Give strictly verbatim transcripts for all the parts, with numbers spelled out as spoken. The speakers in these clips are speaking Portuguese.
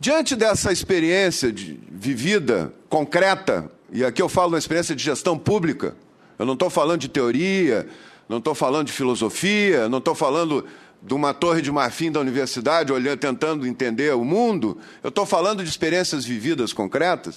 Diante dessa experiência de, vivida, concreta, e aqui eu falo uma experiência de gestão pública, eu não estou falando de teoria, não estou falando de filosofia, não estou falando de uma torre de marfim da universidade, olhando, tentando entender o mundo, eu estou falando de experiências vividas concretas.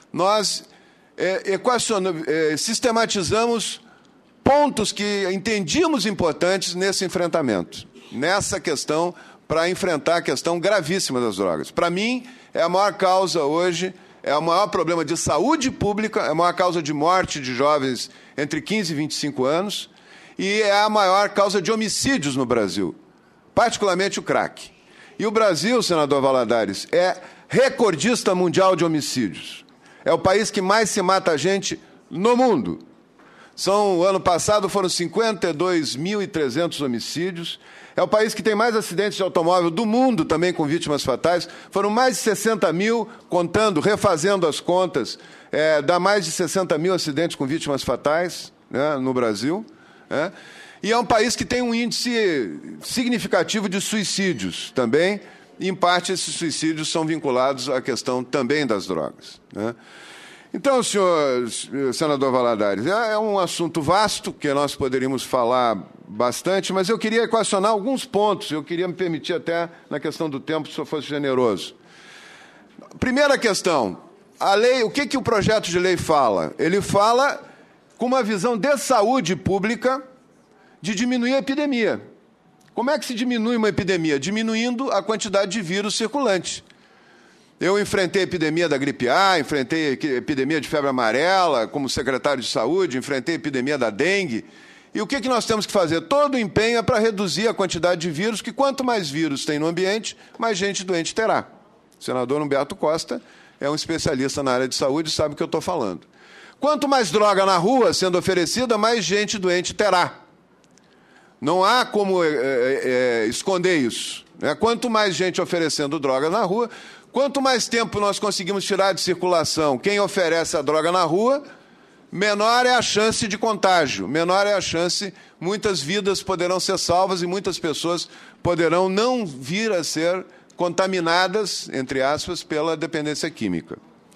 Nós é, equacionamos, é, sistematizamos pontos que entendíamos importantes nesse enfrentamento, nessa questão, para enfrentar a questão gravíssima das drogas. Para mim, é a maior causa hoje, é o maior problema de saúde pública, é a maior causa de morte de jovens entre quinze e vinte e cinco anos, e é a maior causa de homicídios no Brasil, particularmente o crack. E o Brasil, senador Valadares, é recordista mundial de homicídios. É o país que mais se mata gente no mundo. São, o ano passado foram cinquenta e dois mil e trezentos homicídios. É o país que tem mais acidentes de automóvel do mundo, também com vítimas fatais. Foram mais de sessenta mil, contando, refazendo as contas, é, dá mais de sessenta mil acidentes com vítimas fatais, né, no Brasil. Né? E é um país que tem um índice significativo de suicídios também. E, em parte, esses suicídios são vinculados à questão também das drogas. Né? Então, senhor senador Valadares, é um assunto vasto que nós poderíamos falar bastante, mas eu queria equacionar alguns pontos, eu queria me permitir até, na questão do tempo, se eu fosse generoso. Primeira questão, a lei, o que, que o projeto de lei fala? Ele fala com uma visão de saúde pública de diminuir a epidemia. Como é que se diminui uma epidemia? Diminuindo a quantidade de vírus circulante. Eu enfrentei a epidemia da gripe A, enfrentei a epidemia de febre amarela como secretário de saúde, enfrentei a epidemia da dengue. E o que, que nós temos que fazer? Todo o empenho é para reduzir a quantidade de vírus, que quanto mais vírus tem no ambiente, mais gente doente terá. O senador Humberto Costa é um especialista na área de saúde e sabe o que eu estou falando. Quanto mais droga na rua sendo oferecida, mais gente doente terá. Não há como é, é, esconder isso. Né? Quanto mais gente oferecendo droga na rua, quanto mais tempo nós conseguimos tirar de circulação quem oferece a droga na rua, menor é a chance de contágio, menor é a chance, muitas vidas poderão ser salvas e muitas pessoas poderão não vir a ser contaminadas, entre aspas, pela dependência química.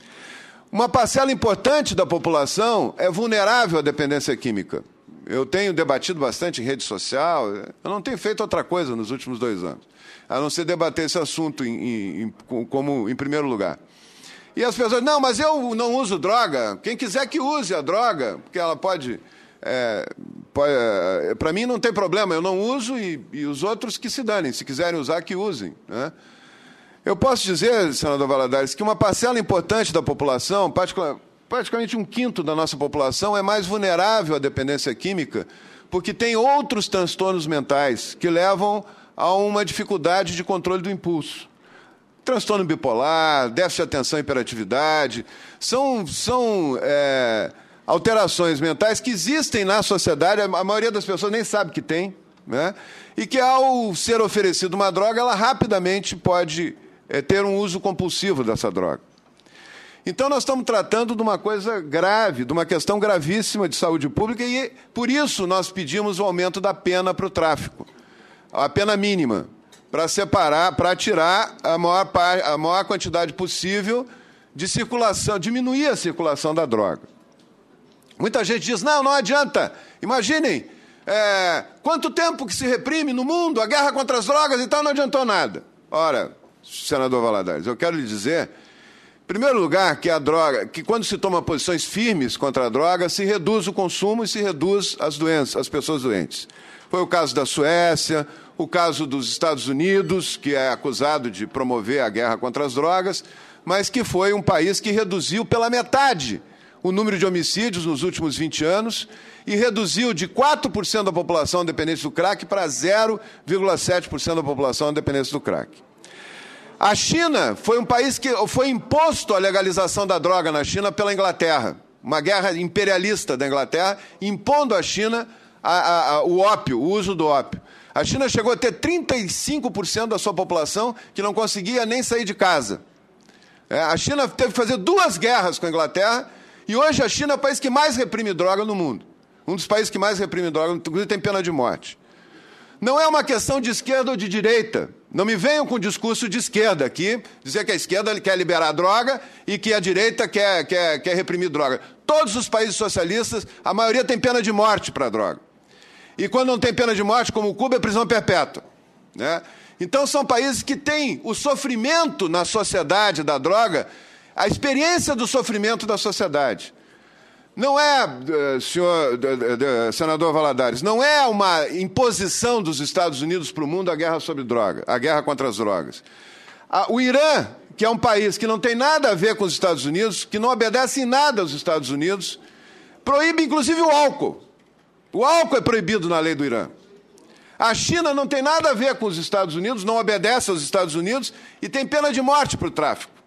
Uma parcela importante da população é vulnerável à dependência química. Eu tenho debatido bastante em rede social, eu não tenho feito outra coisa nos últimos dois anos, a não ser debater esse assunto em, em, como em primeiro lugar. E as pessoas, não, mas eu não uso droga, quem quiser que use a droga, porque ela pode... É, pode é, para mim não tem problema, eu não uso e, e os outros que se danem, se quiserem usar, que usem. Né? Eu posso dizer, senador Valadares, que uma parcela importante da população, particular, praticamente um quinto da nossa população, é mais vulnerável à dependência química, porque tem outros transtornos mentais que levam a uma dificuldade de controle do impulso. Transtorno bipolar, déficit de atenção e hiperatividade, são, são é, alterações mentais que existem na sociedade, a maioria das pessoas nem sabe que tem, né? E que, ao ser oferecida uma droga, ela rapidamente pode é, ter um uso compulsivo dessa droga. Então, nós estamos tratando de uma coisa grave, de uma questão gravíssima de saúde pública, e, por isso, nós pedimos o aumento da pena para o tráfico, a pena mínima, para separar, para tirar a maior, a maior quantidade possível de circulação, diminuir a circulação da droga. Muita gente diz, não, não adianta. Imaginem, é, quanto tempo que se reprime no mundo a guerra contra as drogas e tal, não adiantou nada. Ora, senador Valadares, eu quero lhe dizer, em primeiro lugar, que a droga, que quando se toma posições firmes contra a droga, se reduz o consumo e se reduz as doenças, as pessoas doentes. Foi o caso da Suécia, o caso dos Estados Unidos, que é acusado de promover a guerra contra as drogas, mas que foi um país que reduziu pela metade o número de homicídios nos últimos vinte anos e reduziu de quatro por cento da população dependente do crack para zero vírgula sete por cento da população dependente do crack. A China foi um país que foi imposto a legalização da droga na China pela Inglaterra, uma guerra imperialista da Inglaterra, impondo à China a, a, a, o ópio, o uso do ópio. A China chegou a ter trinta e cinco por cento da sua população que não conseguia nem sair de casa. É, a China teve que fazer duas guerras com a Inglaterra e hoje a China é o país que mais reprime droga no mundo. Um dos países que mais reprime droga, inclusive tem pena de morte. Não é uma questão de esquerda ou de direita. Não me venham com discurso de esquerda aqui, dizer que a esquerda quer liberar droga e que a direita quer, quer, quer reprimir droga. Todos os países socialistas, a maioria tem pena de morte para a droga. E quando não tem pena de morte, como Cuba, é prisão perpétua, né? Então, são países que têm o sofrimento na sociedade da droga, a experiência do sofrimento da sociedade. Não é, senhor senador Valadares, não é uma imposição dos Estados Unidos para o mundo a guerra sobre droga, a guerra contra as drogas. O Irã, que é um país que não tem nada a ver com os Estados Unidos, que não obedece em nada aos Estados Unidos, proíbe inclusive o álcool. O álcool é proibido na lei do Irã. A China não tem nada a ver com os Estados Unidos, não obedece aos Estados Unidos e tem pena de morte para o tráfico.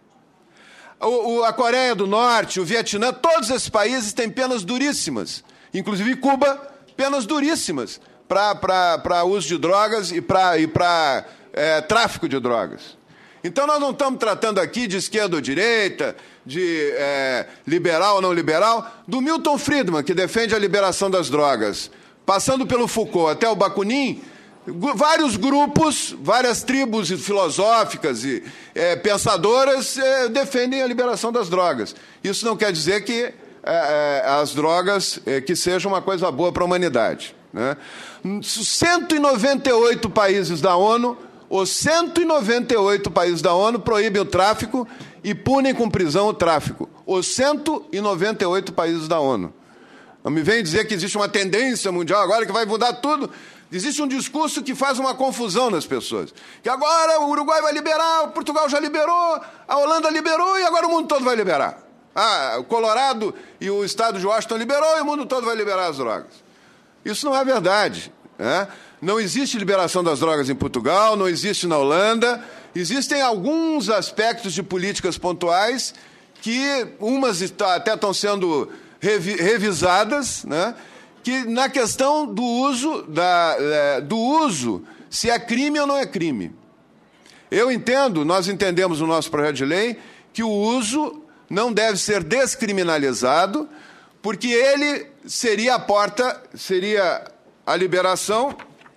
O, o, a Coreia do Norte, o Vietnã, todos esses países têm penas duríssimas, inclusive Cuba, penas duríssimas para uso de drogas e para e para é, tráfico de drogas. Então, nós não estamos tratando aqui de esquerda ou direita, de é, liberal ou não liberal, do Milton Friedman, que defende a liberação das drogas, passando pelo Foucault até o Bakunin. Vários grupos, várias tribos filosóficas e é, pensadoras é, defendem a liberação das drogas. Isso não quer dizer que é, é, as drogas é, que sejam uma coisa boa para a humanidade, né? cento e noventa e oito países da ONU, os cento e noventa e oito países da ONU proíbem o tráfico e punem com prisão o tráfico. Os cento e noventa e oito países da ONU. Não me vem dizer que existe uma tendência mundial agora que vai mudar tudo. Existe um discurso que faz uma confusão nas pessoas. Que agora o Uruguai vai liberar, o Portugal já liberou, a Holanda liberou e agora o mundo todo vai liberar. Ah, o Colorado e o estado de Washington liberou e o mundo todo vai liberar as drogas. Isso não é verdade, né? Não existe liberação das drogas em Portugal, não existe na Holanda. Existem alguns aspectos de políticas pontuais que umas até estão sendo revi revisadas, né? Que na questão do uso, da, é, do uso, se é crime ou não é crime. Eu entendo, nós entendemos no nosso projeto de lei, que o uso não deve ser descriminalizado, porque ele seria a porta, seria a liberação,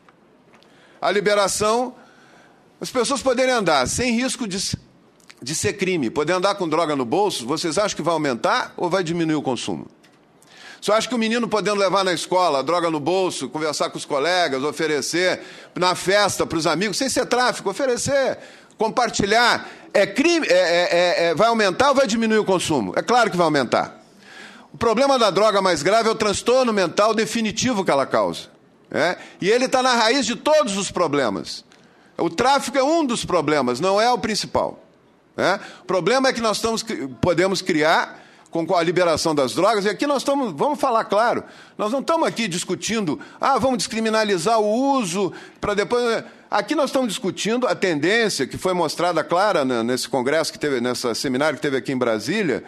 a liberação, as pessoas poderem andar sem risco de, de ser crime, poder andar com droga no bolso. Vocês acham que vai aumentar ou vai diminuir o consumo? Você acha que o menino podendo levar na escola a droga no bolso, conversar com os colegas, oferecer na festa para os amigos, sem ser tráfico, oferecer, compartilhar, é crime, é, é, é, vai aumentar ou vai diminuir o consumo? É claro que vai aumentar. O problema da droga mais grave é o transtorno mental definitivo que ela causa, né? E ele está na raiz de todos os problemas. O tráfico é um dos problemas, não é o principal, né? O problema é que nós estamos, podemos criar com a liberação das drogas, e aqui nós estamos, vamos falar claro, nós não estamos aqui discutindo, ah, vamos descriminalizar o uso, para depois... Aqui nós estamos discutindo a tendência que foi mostrada clara nesse congresso, que teve, nesse seminário que teve aqui em Brasília,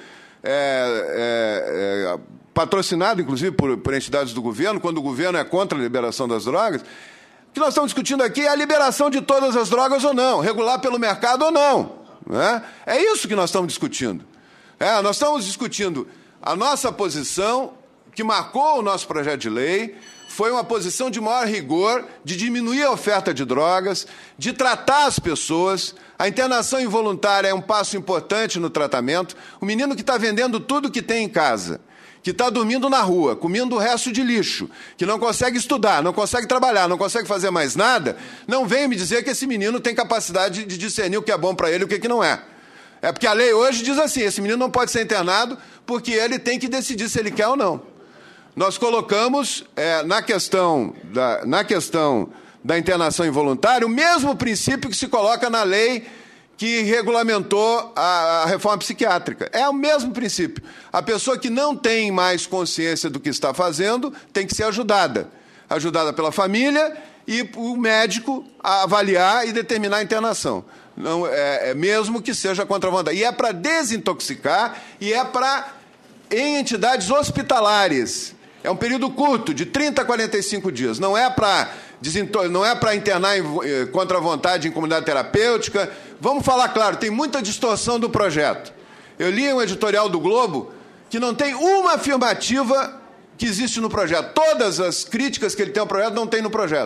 é, é, é, patrocinado, inclusive, por, por entidades do governo, quando o governo é contra a liberação das drogas. O que nós estamos discutindo aqui é a liberação de todas as drogas ou não, regular pelo mercado ou não, né? É isso que nós estamos discutindo. É, nós estamos discutindo a nossa posição, que marcou o nosso projeto de lei, foi uma posição de maior rigor, de diminuir a oferta de drogas, de tratar as pessoas. A internação involuntária é um passo importante no tratamento. O menino que está vendendo tudo que tem em casa, que está dormindo na rua, comendo o resto de lixo, que não consegue estudar, não consegue trabalhar, não consegue fazer mais nada, não venha me dizer que esse menino tem capacidade de discernir o que é bom para ele e o que, que não é. É porque a lei hoje diz assim, esse menino não pode ser internado porque ele tem que decidir se ele quer ou não. Nós colocamos é, na, questão da, na questão da internação involuntária o mesmo princípio que se coloca na lei que regulamentou a, a reforma psiquiátrica. É o mesmo princípio. A pessoa que não tem mais consciência do que está fazendo tem que ser ajudada. Ajudada pela família e o médico a avaliar e determinar a internação. Não, é, é mesmo que seja contra a vontade. E é para desintoxicar e é para, em entidades hospitalares. É um período curto, de trinta a quarenta e cinco dias. Não é para não é para internar em, contra a vontade em comunidade terapêutica. Vamos falar claro, tem muita distorção do projeto. Eu li um editorial do Globo que não tem uma afirmativa que existe no projeto. Todas as críticas que ele tem ao projeto não tem no projeto.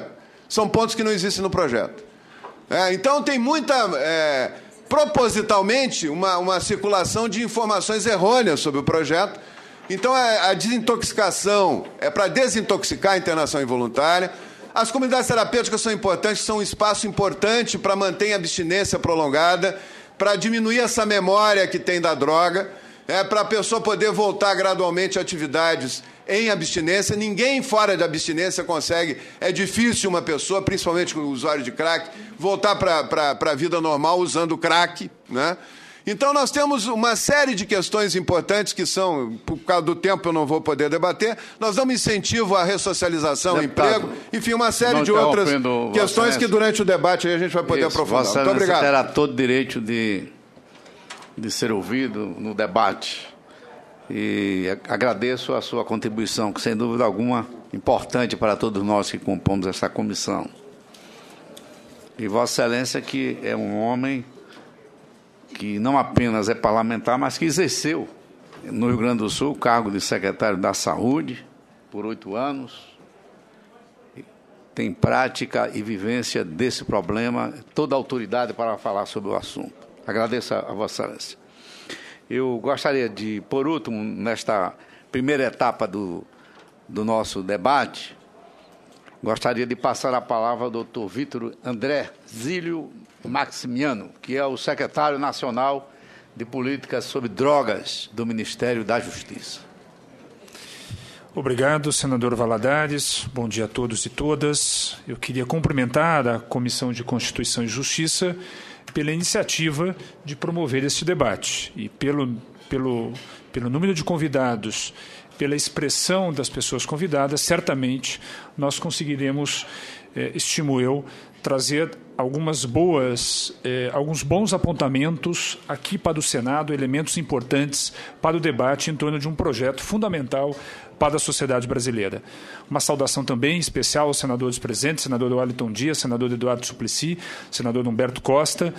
São pontos que não existem no projeto. É, então, tem muita, é, propositalmente, uma, uma circulação de informações errôneas sobre o projeto. Então, a, a desintoxicação é para desintoxicar a internação involuntária. As comunidades terapêuticas são importantes, são um espaço importante para manter a abstinência prolongada, para diminuir essa memória que tem da droga, é, para a pessoa poder voltar gradualmente a atividades em abstinência. Ninguém fora de abstinência consegue, é difícil uma pessoa, principalmente com o usuário de crack, voltar para a vida normal usando crack, né? Então, nós temos uma série de questões importantes que são, por causa do tempo eu não vou poder debater, nós damos incentivo à ressocialização, Deputado, emprego, enfim, uma série não de outras interrompendo, questões Vossa que durante o debate aí a gente vai poder Isso, aprofundar. Vossa Muito obrigado. terá todo o direito de, de ser ouvido no debate. E agradeço a sua contribuição, que sem dúvida alguma importante para todos nós que compomos essa comissão. E Vossa Excelência, que é um homem que não apenas é parlamentar, mas que exerceu no Rio Grande do Sul o cargo de secretário da Saúde por oito anos, tem prática e vivência desse problema, toda a autoridade para falar sobre o assunto. Agradeço a Vossa Excelência. Eu gostaria de, por último, nesta primeira etapa do, do nosso debate, gostaria de passar a palavra ao doutor Vítor André Zílio Maximiano, que é o secretário nacional de Políticas sobre Drogas do Ministério da Justiça. Obrigado, senador Valadares. Bom dia a todos e todas. Eu queria cumprimentar a Comissão de Constituição e Justiça pela iniciativa de promover este debate e pelo, pelo, pelo número de convidados, pela expressão das pessoas convidadas, certamente nós conseguiremos, eh, estimo eu, trazer algumas boas, eh, alguns bons apontamentos aqui para o Senado, elementos importantes para o debate em torno de um projeto fundamental para a sociedade brasileira. Uma saudação também especial aos senadores presentes, senador Wellington Dias, senador Eduardo Suplicy, senador Humberto Costa,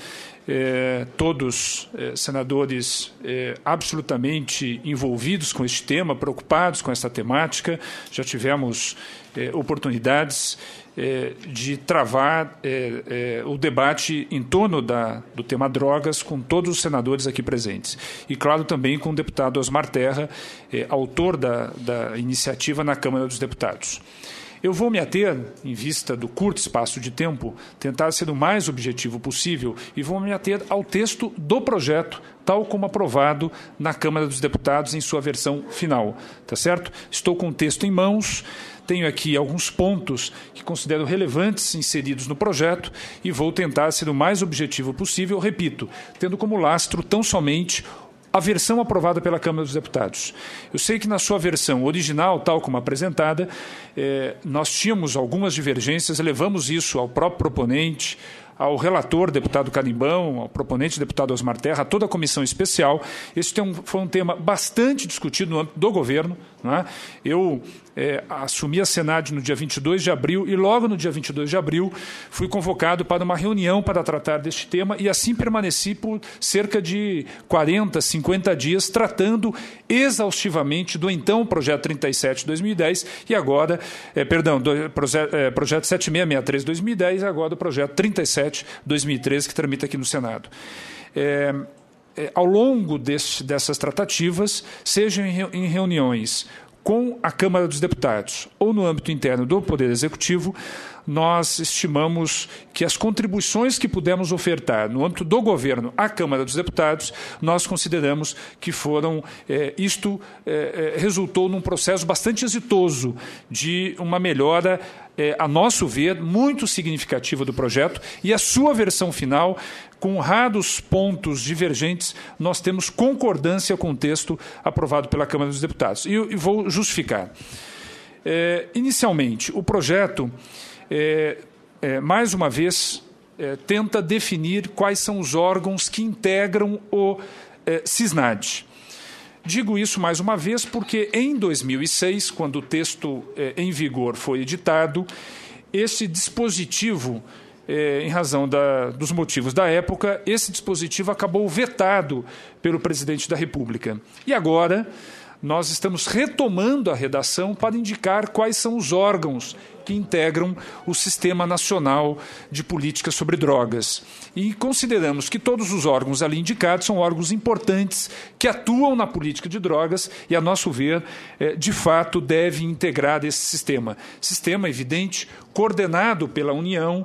eh, todos eh, senadores eh, absolutamente envolvidos com este tema, preocupados com esta temática. Já tivemos eh, oportunidades eh, de travar eh, eh, o debate em torno da, do tema drogas com todos os senadores aqui presentes. E, claro, também com o deputado Osmar Terra, eh, autor da, da iniciativa na Câmara dos Deputados. Eu vou me ater, em vista do curto espaço de tempo, tentar ser o mais objetivo possível e vou me ater ao texto do projeto, tal como aprovado na Câmara dos Deputados em sua versão final. Tá certo? Estou com o texto em mãos, tenho aqui alguns pontos que considero relevantes inseridos no projeto e vou tentar ser o mais objetivo possível, repito, tendo como lastro tão somente a versão aprovada pela Câmara dos Deputados. Eu sei que na sua versão original, tal como apresentada, eh, nós tínhamos algumas divergências, levamos isso ao próprio proponente, ao relator, deputado Carimbão, ao proponente, deputado Osmar Terra, a toda a comissão especial. Esse tem um, foi um tema bastante discutido no âmbito do governo. Não é? Eu é, assumi a Senad no dia vinte e dois de abril e logo no dia vinte e dois de abril fui convocado para uma reunião para tratar deste tema e assim permaneci por cerca de quarenta, cinquenta dias tratando exaustivamente do então projeto trinta e sete de dois mil e dez e agora, é, perdão, do projeto, é, projeto sete mil seiscentos e sessenta e três de dois mil e dez e agora do projeto trinta e sete de dois mil e treze que tramita aqui no Senado. É, é, ao longo desse, dessas tratativas, sejam em, em reuniões com a Câmara dos Deputados ou no âmbito interno do Poder Executivo, nós estimamos que as contribuições que pudemos ofertar no âmbito do governo à Câmara dos Deputados, nós consideramos que foram, é, isto é, resultou num processo bastante exitoso de uma melhora, é, a nosso ver, muito significativa do projeto e a sua versão final, com raros pontos divergentes, nós temos concordância com o texto aprovado pela Câmara dos Deputados. E eu, eu vou justificar. É, inicialmente, o projeto É, é, mais uma vez, é, tenta definir quais são os órgãos que integram o é, CISNAD. Digo isso mais uma vez porque, em dois mil e seis, quando o texto é, em vigor foi editado, esse dispositivo, é, em razão da, dos motivos da época, esse dispositivo acabou vetado pelo presidente da República. E agora, nós estamos retomando a redação para indicar quais são os órgãos que integram o Sistema Nacional de Política sobre Drogas. E consideramos que todos os órgãos ali indicados são órgãos importantes que atuam na política de drogas e, a nosso ver, de fato, devem integrar esse sistema. Sistema, evidente, coordenado pela União,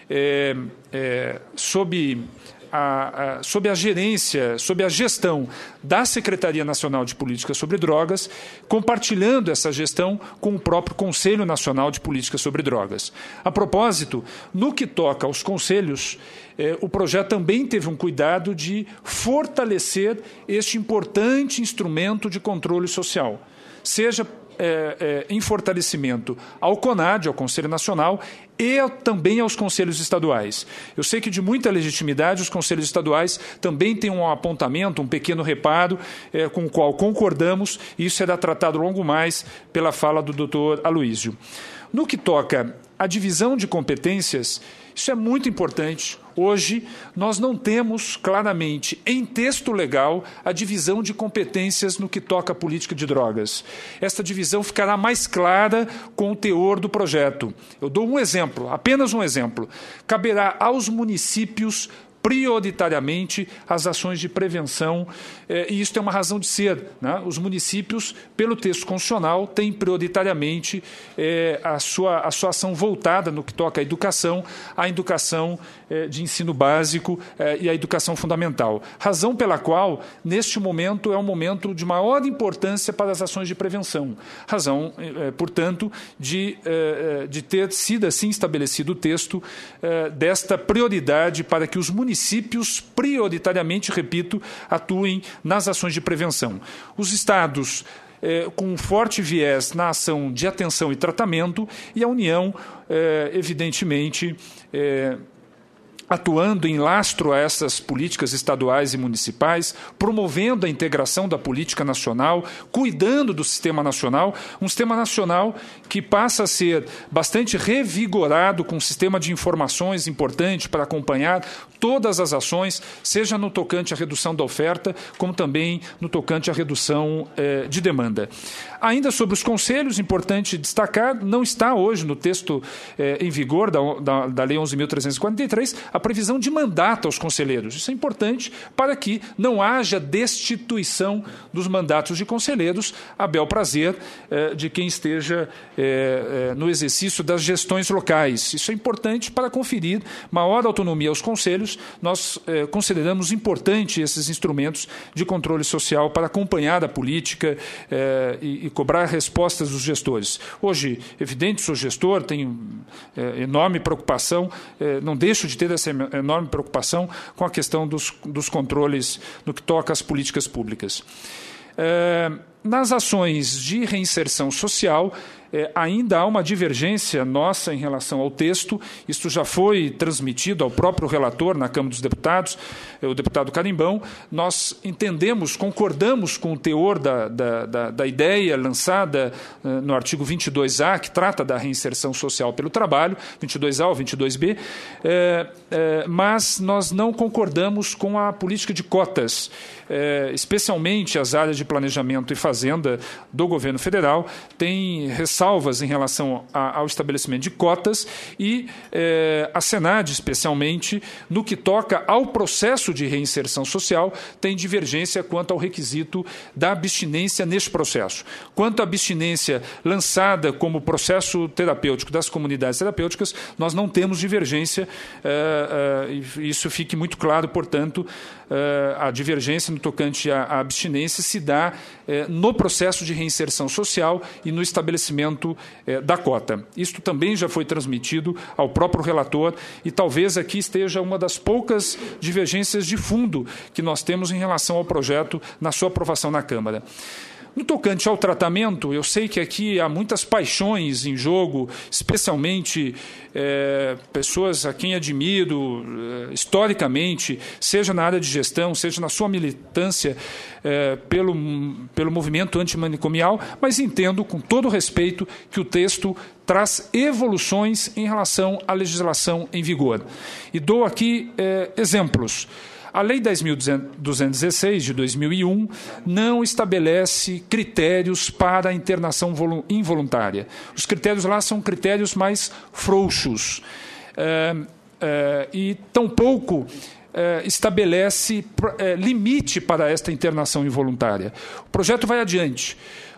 é, é, sob... A, a, sob a gerência, sob a gestão da Secretaria Nacional de Política sobre Drogas, compartilhando essa gestão com o próprio Conselho Nacional de Política sobre Drogas. A propósito, no que toca aos conselhos, eh, o projeto também teve um cuidado de fortalecer este importante instrumento de controle social, seja É, é, em fortalecimento ao CONAD, ao Conselho Nacional, e também aos conselhos estaduais. Eu sei que, de muita legitimidade, os conselhos estaduais também têm um apontamento, um pequeno reparo, é, com o qual concordamos, e isso será tratado logo mais pela fala do doutor Aloísio. No que toca à divisão de competências, isso é muito importante. Hoje, nós não temos claramente, em texto legal, a divisão de competências no que toca à política de drogas. Esta divisão ficará mais clara com o teor do projeto. Eu dou um exemplo, apenas um exemplo. Caberá aos municípios prioritariamente as ações de prevenção, eh, e isso tem uma razão de ser, né? Os municípios, pelo texto constitucional, têm prioritariamente eh, a, sua, a sua ação voltada no que toca à educação, à educação eh, de ensino básico eh, e à educação fundamental. Razão pela qual, neste momento, é um momento de maior importância para as ações de prevenção. Razão, eh, portanto, de, eh, de ter sido assim estabelecido o texto eh, desta prioridade para que os municípios municípios, prioritariamente, repito, atuem nas ações de prevenção. Os estados, eh, com um forte viés na ação de atenção e tratamento, e a União, eh, evidentemente, eh, atuando em lastro a essas políticas estaduais e municipais, promovendo a integração da política nacional, cuidando do sistema nacional, um sistema nacional que passa a ser bastante revigorado com um sistema de informações importante para acompanhar todas as ações, seja no tocante à redução da oferta, como também no tocante à redução eh, de demanda. Ainda sobre os conselhos, importante destacar, não está hoje no texto eh, em vigor da, da, da Lei onze mil trezentos e quarenta e três a previsão de mandato aos conselheiros. Isso é importante para que não haja destituição dos mandatos de conselheiros a bel prazer eh, de quem esteja eh, eh, no exercício das gestões locais. Isso é importante para conferir maior autonomia aos conselhos. Nós eh, consideramos importante esses instrumentos de controle social para acompanhar a política eh, e, e cobrar respostas dos gestores. Hoje, evidente, sou gestor, tenho eh, enorme preocupação, eh, não deixo de ter essa enorme preocupação com a questão dos, dos controles no que toca às políticas públicas. É, nas ações de reinserção social, é, ainda há uma divergência nossa em relação ao texto. Isto já foi transmitido ao próprio relator na Câmara dos Deputados, o deputado Carimbão. Nós entendemos, concordamos com o teor da, da, da, da ideia lançada uh, no artigo vinte e dois A, que trata da reinserção social pelo trabalho, vinte e dois A ou vinte e dois B, é, é, mas nós não concordamos com a política de cotas, é, especialmente as áreas de planejamento e fazenda do governo federal, tem ressalvas em relação a, ao estabelecimento de cotas e eh, a Senad, especialmente, no que toca ao processo de reinserção social, tem divergência quanto ao requisito da abstinência neste processo. Quanto à abstinência lançada como processo terapêutico das comunidades terapêuticas, nós não temos divergência, eh, eh, isso fique muito claro, portanto, eh, a divergência no tocante à, à abstinência se dá eh, no processo de reinserção social e no estabelecimento eh, da cota. Isto também já foi transmitido ao próprio relator e talvez aqui esteja uma das poucas divergências de fundo que nós temos em relação ao projeto na sua aprovação na Câmara. No tocante ao tratamento, eu sei que aqui há muitas paixões em jogo, especialmente é, pessoas a quem admiro é, historicamente, seja na área de gestão, seja na sua militância é, pelo, pelo movimento antimanicomial, mas entendo com todo respeito que o texto traz evoluções em relação à legislação em vigor. E dou aqui é, exemplos. A Lei dez mil duzentos e dezesseis, de dois mil e um, não estabelece critérios para a internação involuntária. Os critérios lá são critérios mais frouxos. É, é, e, tampouco, é, estabelece é, limite para esta internação involuntária. O projeto vai adiante.